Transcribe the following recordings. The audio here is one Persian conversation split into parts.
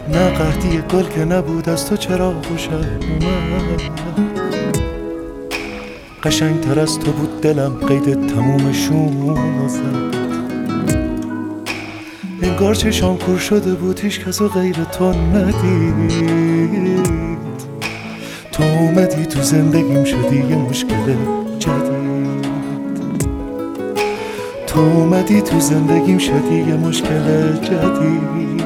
نه قحطی گل که نبود از تو چرا خوشم اومد. قشنگ تر از تو بود دلم قید تمومشون زد. انگار چشام کور شده بود هیچ کسو غیر تو ندید. تو اومدی تو زندگیم شدی یه مشکل جدید. تو اومدی تو زندگیم شدی یه مشکل جدید.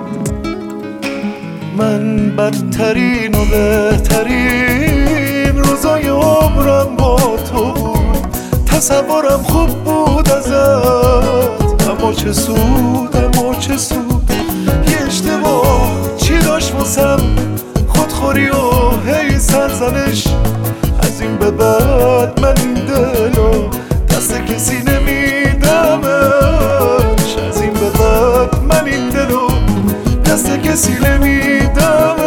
من بدترین و بهترین روزای عمرم با تو بود. تصورم خوب بود ازت، اما چه سود، اما چه سود. یه اشتباه چی داشت واسم، خودخوری و هی سرزنش. از این به بعد من این دلو دست کسی نمیدمش. از این به بعد من این دلو دست کسی نمیدمش.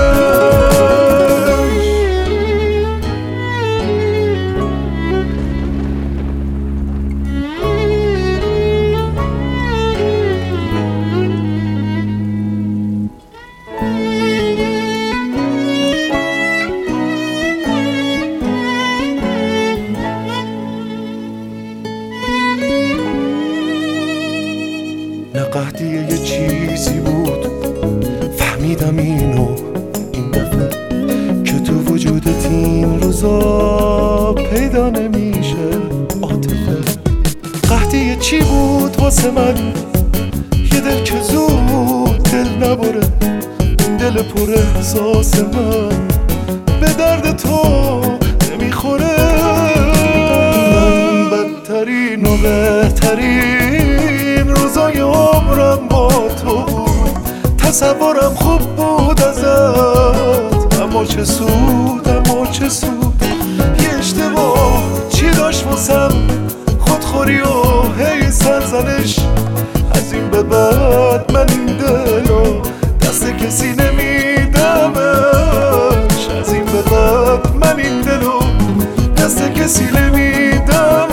نه قحطی یه چیزی بود فهمیدم اینو این دفعه، که تو وجودت این روزا پیدا نمیشه عاطفه. قحطی چی بود واسه من، یه دل که زود دل نبره. این دل پر احساس من به درد تو نمیخوره. من بدترین و بهترین روزای عمرم با تو بود. تصورم خوب بود ازت، اما چه سود، اما چه سود. یه اشتباه چی داشت واسم، خودخوری و هی سرزنش. از این به بعد من این دلو دست کسی نمیدمش. از این به بعد من این دلو دست کسی نمیدمش.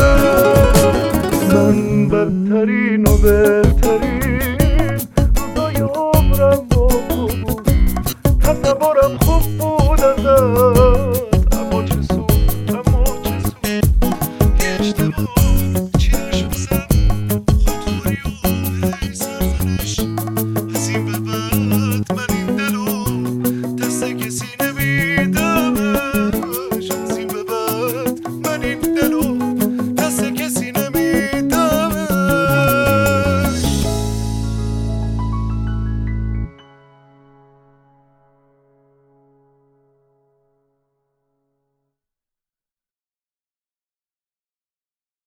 من بدترین و بهترین روزای عمرم با تو بود. تصورم خوب بود ازت، اما چه سود، اما چه سود. یه اشتباه